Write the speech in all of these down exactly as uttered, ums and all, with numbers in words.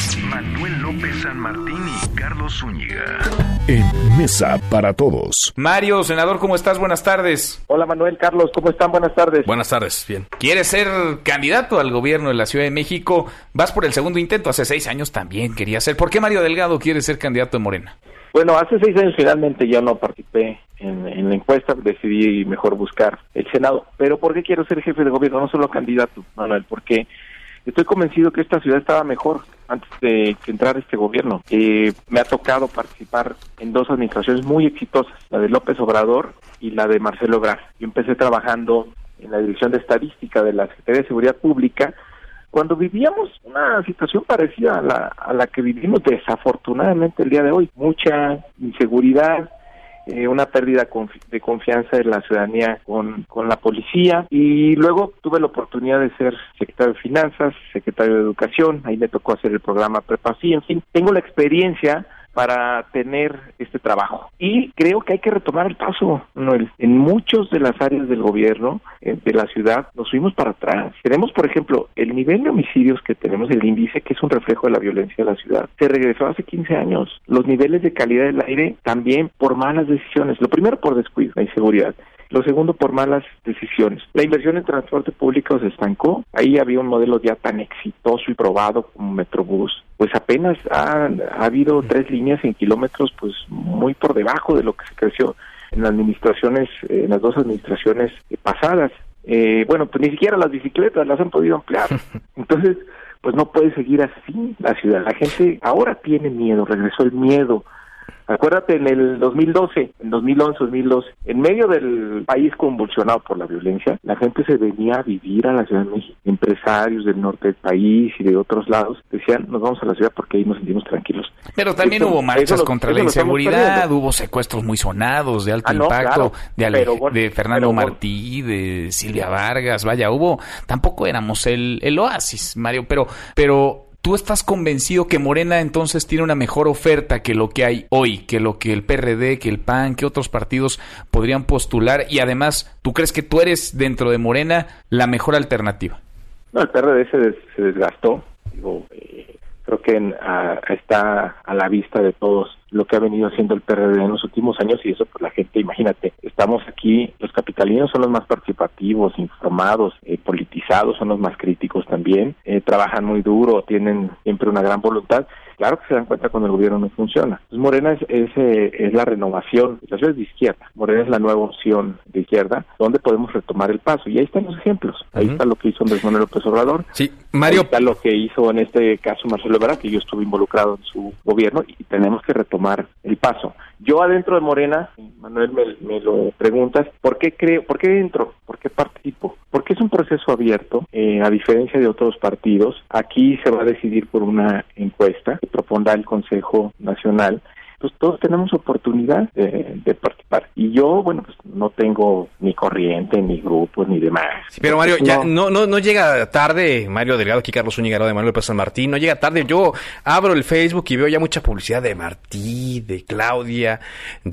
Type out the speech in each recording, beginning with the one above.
Manuel López San Martín y Carlos Zúñiga. En Mesa para Todos. Mario, senador, ¿cómo estás? Buenas tardes. Hola Manuel, Carlos, ¿cómo están? Buenas tardes. Buenas tardes, bien. ¿Quieres ser candidato al gobierno de la Ciudad de México? Vas por el segundo intento, hace seis años también quería ser. ¿Por qué Mario Delgado quiere ser candidato de Morena? Bueno, hace seis años finalmente ya no participé en, en la encuesta, decidí mejor buscar el Senado. Pero ¿por qué quiero ser jefe de gobierno? No solo candidato, Manuel, porque estoy convencido que esta ciudad estaba mejor antes de que entrara este gobierno. Eh, me ha tocado participar en dos administraciones muy exitosas, la de López Obrador y la de Marcelo Ebrard. Yo empecé trabajando en la Dirección de Estadística de la Secretaría de Seguridad Pública cuando vivíamos una situación parecida a la, a la que vivimos desafortunadamente el día de hoy. Mucha inseguridad, eh, una pérdida de confianza de la ciudadanía con, con la policía, y luego tuve la oportunidad de ser secretario de Finanzas, secretario de Educación, ahí me tocó hacer el programa Prepa Sí, en fin, tengo la experiencia para tener este trabajo. Y creo que hay que retomar el paso, Noel. En muchas de las áreas del gobierno, eh, de la ciudad, nos fuimos para atrás. Tenemos, por ejemplo, el nivel de homicidios que tenemos, el índice, que es un reflejo de la violencia de la ciudad, se regresó hace quince años. Los niveles de calidad del aire también por malas decisiones. Lo primero por descuido, la inseguridad. Lo segundo, por malas decisiones. La inversión en transporte público se estancó. Ahí había un modelo ya tan exitoso y probado como Metrobús. Pues apenas ha, ha habido tres líneas en kilómetros, pues muy por debajo de lo que se creció en las administraciones, eh, en las dos administraciones eh, pasadas. Eh, bueno, pues ni siquiera las bicicletas las han podido ampliar. Entonces, pues no puede seguir así la ciudad. La gente ahora tiene miedo, regresó el miedo. Acuérdate, en el dos mil doce, en dos mil once, dos mil doce, en medio del país convulsionado por la violencia, la gente se venía a vivir a la Ciudad de México. Empresarios del norte del país y de otros lados decían, nos vamos a la ciudad porque ahí nos sentimos tranquilos. Pero también eso, hubo marchas lo, contra la inseguridad, hubo secuestros muy sonados, de alto ah, no, impacto, claro, de, Ale, bueno, de Fernando pero, Martí, de Silvia Vargas, vaya, hubo, tampoco éramos el, el oasis, Mario, pero, pero... ¿Tú estás convencido que Morena entonces tiene una mejor oferta que lo que hay hoy, que lo que el P R D, que el P A N, que otros partidos podrían postular? Y además, ¿tú crees que tú eres dentro de Morena la mejor alternativa? No, el P R D se, des, se desgastó. Digo, eh, creo que en, a, está a la vista de todos lo que ha venido haciendo el P R D en los últimos años, y eso pues la gente, imagínate, estamos aquí, los capitalinos son los más participativos, informados, eh, politizados, son los más críticos también, eh, trabajan muy duro, tienen siempre una gran voluntad. Claro que se dan cuenta cuando el gobierno no funciona. Entonces, Morena es, es, eh, es la renovación, la ciudad es de izquierda, Morena es la nueva opción de izquierda, donde podemos retomar el paso, y ahí están los ejemplos, ahí uh-huh. está lo que hizo Andrés Manuel López Obrador, sí, Mario, ahí está lo que hizo en este caso Marcelo Ebrard, que yo estuve involucrado en su gobierno, y tenemos que retomar el paso. Yo adentro de Morena, Manuel, me, me lo preguntas, ¿por qué creo, por qué entro, por qué participo? Porque es un proceso abierto, eh, a diferencia de otros partidos. Aquí se va a decidir por una encuesta que propondrá el Consejo Nacional. Pues todos tenemos oportunidad de, de participar. Y yo, bueno, pues no tengo ni corriente, ni grupos, ni demás. Sí, pero Mario, no. ya no, no no llega tarde, Mario Delgado, aquí Carlos Zúñiga de Manuel López San Martín, no llega tarde. Yo abro el Facebook y veo ya mucha publicidad de Martí, de Claudia,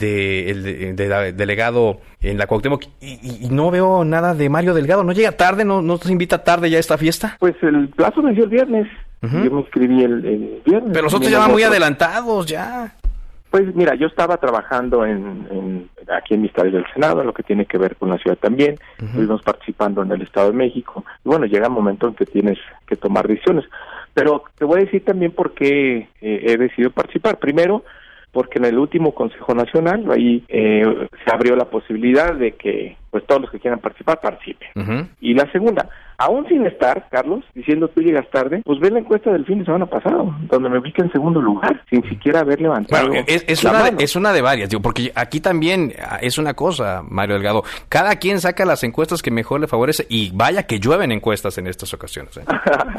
de el de, de, de delegado en la Cuauhtémoc, y, y no veo nada de Mario Delgado. ¿No llega tarde? ¿No, no te invita tarde ya a esta fiesta? Pues el plazo me dio el viernes. Uh-huh. Yo me inscribí el, el viernes. Pero nosotros ya van muy adelantados, ya. Pues mira, yo estaba trabajando en, en aquí en mis tareas del Senado, en lo que tiene que ver con la ciudad también, uh-huh. estuvimos participando en el Estado de México, y bueno, llega un momento en que tienes que tomar decisiones, pero te voy a decir también por qué eh, he decidido participar. Primero, porque en el último Consejo Nacional, ahí eh, se abrió la posibilidad de que pues todos los que quieran participar, participen. Uh-huh. Y la segunda, aún sin estar, Carlos, diciendo tú llegas tarde, pues ve la encuesta del fin de semana pasado, donde me ubica en segundo lugar, sin siquiera haber levantado. Bueno, es, es, una, de, es una de varias, digo, porque aquí también es una cosa, Mario Delgado, cada quien saca las encuestas que mejor le favorece, y vaya que llueven encuestas en estas ocasiones. ¿eh?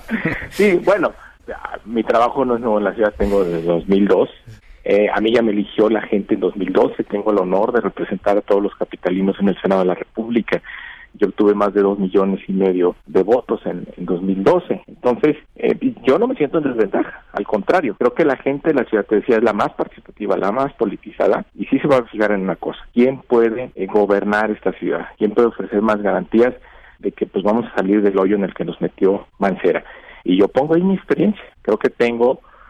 Sí, bueno, mi trabajo no es nuevo en la ciudad, tengo desde dos mil dos. Eh, a mí ya me eligió la gente en dos mil doce, tengo el honor de representar a todos los capitalinos en el Senado de la República. Yo obtuve más de dos millones y medio de votos en, en dos mil doce. Entonces, eh, yo no me siento en desventaja. Al contrario, creo que la gente de la ciudad, te decía, es la más participativa, la más politizada, y sí se va a fijar en una cosa. ¿Quién puede eh, gobernar esta ciudad? ¿Quién puede ofrecer más garantías de que pues vamos a salir del hoyo en el que nos metió Mancera? Y yo pongo ahí mi experiencia. Creo que tengo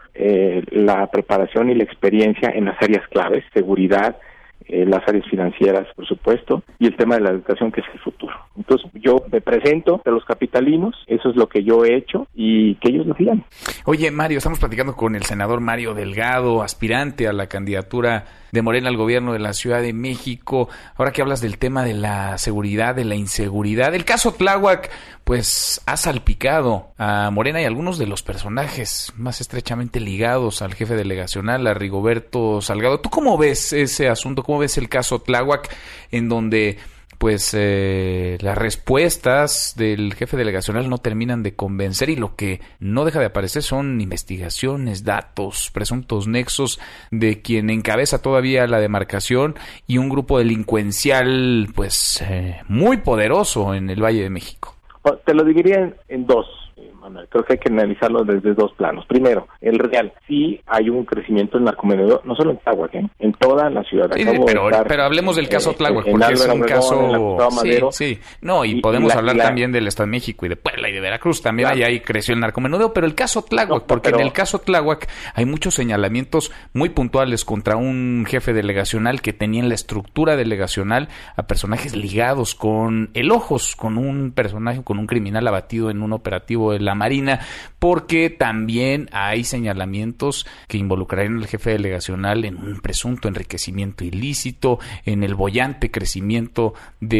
eh, la preparación y la experiencia en las áreas claves, seguridad, eh, las áreas financieras, por supuesto, y el tema de la educación, que es el futuro. Entonces, yo me presento a los capitalinos, eso es lo que yo he hecho, y que ellos lo digan. Oye, Mario, estamos platicando con el senador Mario Delgado, aspirante a la candidatura de Morena al gobierno de la Ciudad de México. Ahora que hablas del tema de la seguridad, de la inseguridad, el caso Tláhuac, pues ha salpicado a Morena y a algunos de los personajes más estrechamente ligados al jefe delegacional, a Rigoberto Salgado. ¿Tú cómo ves ese asunto? ¿Cómo ves el caso Tláhuac, en donde pues eh, las respuestas del jefe delegacional no terminan de convencer y lo que no deja de aparecer son investigaciones, datos, presuntos nexos de quien encabeza todavía la demarcación y un grupo delincuencial pues eh, muy poderoso en el Valle de México? Te lo dividiría en, en dos, Manuel. Creo que hay que analizarlo desde dos planos. Primero, el real. Sí hay un crecimiento en narcomenudeo, no solo en Tláhuac, ¿eh? En toda la ciudad. Sí, pero, de estar, pero hablemos del caso eh, Tláhuac, porque Álvaro, es un Obregón, caso... Madero, sí, sí. No, y, y podemos y la, hablar la... también del Estado de México y de Puebla y de Veracruz. También claro. ahí, ahí creció el narcomenudeo, pero el caso Tláhuac, no, porque pero... en el caso Tláhuac hay muchos señalamientos muy puntuales contra un jefe delegacional que tenía en la estructura delegacional a personajes ligados con el Ojos, con un personaje, con un criminal abatido en un operativo de la Marina, porque también hay señalamientos que involucrarían al jefe delegacional en un presunto enriquecimiento ilícito, en el boyante crecimiento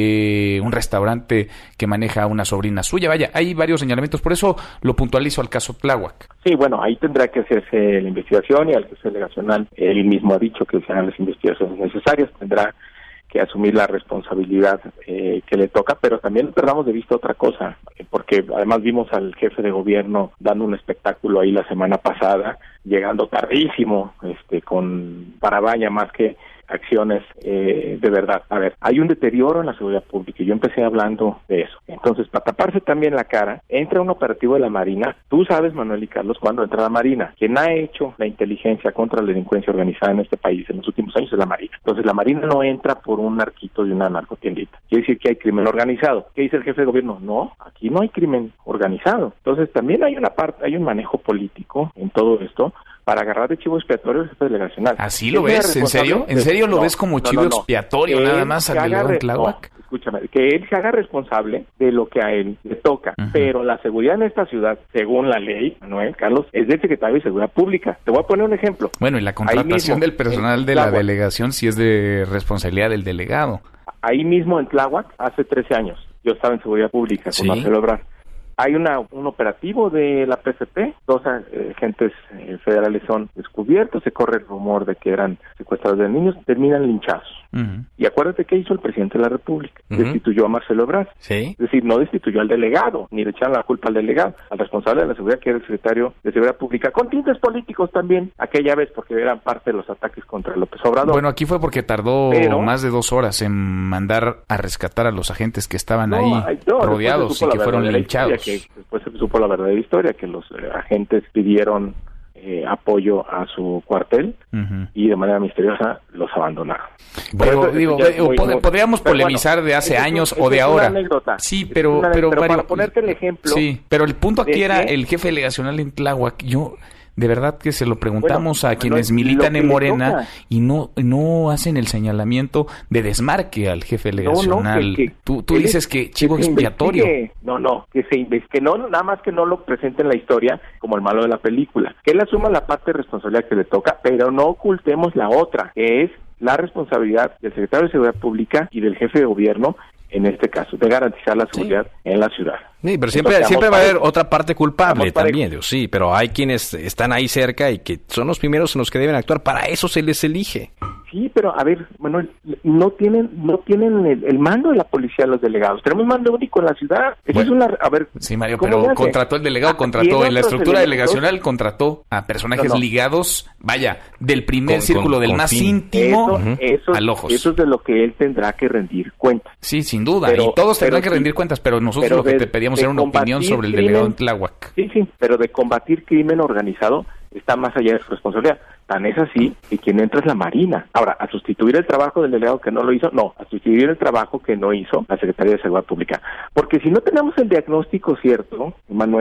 de un restaurante que maneja una sobrina suya. Vaya, hay varios señalamientos, por eso lo puntualizo al caso Tláhuac. Sí, bueno, ahí tendrá que hacerse la investigación y al jefe delegacional, él mismo ha dicho que se hagan las investigaciones necesarias, tendrá que asumir la responsabilidad eh, que le toca, pero también no perdamos de vista otra cosa, porque además vimos al jefe de gobierno dando un espectáculo ahí la semana pasada, llegando tardísimo, este, con parabaña más que acciones eh, de verdad. A ver, hay un deterioro en la seguridad pública y yo empecé hablando de eso. Entonces, para taparse también la cara, entra un operativo de la Marina. Tú sabes, Manuel y Carlos, cuándo entra la Marina. Quien ha hecho la inteligencia contra la delincuencia organizada en este país en los últimos años es la Marina. Entonces, la Marina no entra por un narquito de una narcotiendita. Quiere decir que hay crimen organizado. ¿Qué dice el jefe de gobierno? No, aquí no hay crimen organizado. Entonces, también hay una parte, hay un manejo político en todo esto para agarrar de chivo expiatorio al jefe delegacional. ¿Así lo ves? ¿En serio? ¿En serio lo no, ves como chivo no, no, no. expiatorio nada más al delegado en Tláhuac? No, escúchame, que él se haga responsable de lo que a él le toca, uh-huh. pero la seguridad en esta ciudad, según la ley, Manuel, Carlos, es del secretario de Seguridad Pública. Te voy a poner un ejemplo. Bueno, y la contratación mismo, del personal de la delegación sí es de responsabilidad del delegado. Ahí mismo en Tláhuac, hace trece años, yo estaba en Seguridad Pública con Marcelo Ebrard. Hay una un operativo de la P C P, dos eh, agentes eh, federales son descubiertos, se corre el rumor de que eran secuestradores de niños, terminan linchados. Uh-huh. Y acuérdate qué hizo el presidente de la República, uh-huh. destituyó a Marcelo Ebrard. ¿Sí? Es decir, no destituyó al delegado, ni le echaron la culpa al delegado, al responsable de la seguridad, que era el secretario de Seguridad Pública, con tintes políticos también, aquella vez, porque eran parte de los ataques contra López Obrador. Bueno, aquí fue porque tardó Pero, más de dos horas en mandar a rescatar a los agentes que estaban no, ahí no, rodeados y que fueron linchados. Que después se supo la verdadera historia, que los eh, agentes pidieron eh, apoyo a su cuartel uh-huh. y de manera misteriosa los abandonaron. Pero eso, digo, muy, pod- muy, podríamos pero polemizar bueno, de hace es, años es, o de es ahora. Sí, pero, una, pero, pero Mario, para ponerte el ejemplo. Sí, pero el punto aquí era que, el jefe delegacional en Tláhuac. Yo de verdad que se lo preguntamos bueno, a quienes bueno, militan en Morena y no no hacen el señalamiento de desmarque al jefe delegacional. No, no, que, que, tú tú dices que chivo que expiatorio. No, no, que se que no nada más que no lo presente en la historia como el malo de la película. Que él asuma la parte de responsabilidad que le toca, pero no ocultemos la otra, que es la responsabilidad del secretario de Seguridad Pública y del jefe de gobierno, en este caso, de garantizar la seguridad sí. en la ciudad. Sí, pero siempre, Entonces, siempre va a haber otra parte culpable también, Dios, sí, pero hay quienes están ahí cerca y que son los primeros en los que deben actuar, para eso se les elige. Sí, pero a ver, bueno, no tienen no tienen el, el mando de la policía los delegados. Tenemos mando único en la ciudad. Eso bueno, es una, a ver. Sí, Mario, pero contrató el delegado, contrató en la estructura delegacional, contrató a personajes no, no. ligados, vaya, del primer con, círculo, con, del con más fin. íntimo eso, uh-huh. eso, al ojos. Eso es de lo que él tendrá que rendir cuentas. Sí, sin duda, pero, y todos tendrán que rendir sí, cuentas, pero nosotros pero lo que de, te pedíamos era una opinión sobre el delegado en Tláhuac. Sí, sí, pero de combatir crimen organizado está más allá de su responsabilidad. Tan es así que quien entra es la Marina. Ahora, a sustituir el trabajo del delegado que no lo hizo, no, a sustituir el trabajo que no hizo la Secretaría de Seguridad Pública. Porque si no tenemos el diagnóstico cierto, Manuel,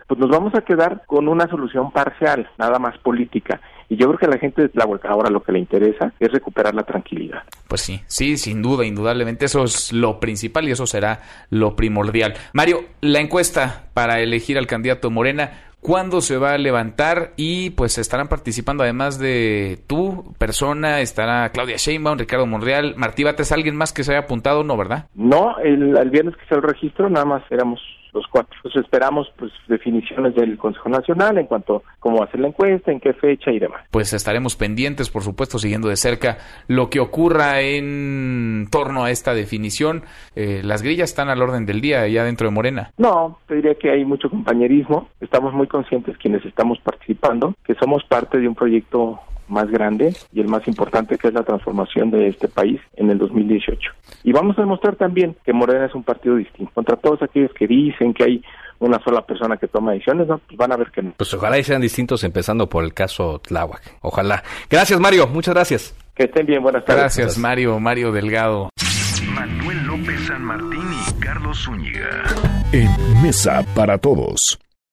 pues nos vamos a quedar con una solución parcial, nada más política. Y yo creo que a la gente de Tláhuac ahora lo que le interesa es recuperar la tranquilidad. Pues sí, sí, sin duda, indudablemente eso es lo principal y eso será lo primordial. Mario, la encuesta para elegir al candidato Morena, ¿cuándo se va a levantar? Y pues estarán participando además de tu persona, estará Claudia Sheinbaum, Ricardo Monreal, Martí Batres, ¿alguien más que se haya apuntado? No, ¿verdad? No, el, el viernes que salió el registro nada más éramos los cuatro. Entonces esperamos pues definiciones del Consejo Nacional en cuanto a cómo hacer la encuesta, en qué fecha y demás. Pues estaremos pendientes, por supuesto, siguiendo de cerca lo que ocurra en torno a esta definición. Eh, ¿Las grillas están al orden del día ya dentro de Morena? No, te diría que hay mucho compañerismo. Estamos muy conscientes quienes estamos participando, que somos parte de un proyecto más grande y el más importante, que es la transformación de este país en el dos mil dieciocho. Y vamos a demostrar también que Morena es un partido distinto. Contra todos aquellos que dicen que hay una sola persona que toma decisiones, no, pues van a ver que no. Pues ojalá y sean distintos, empezando por el caso Tláhuac. Ojalá. Gracias, Mario. Muchas gracias. Que estén bien. Buenas tardes. Gracias, Mario. Mario Delgado. Manuel López San Martín y Carlos Zúñiga. En Mesa para Todos.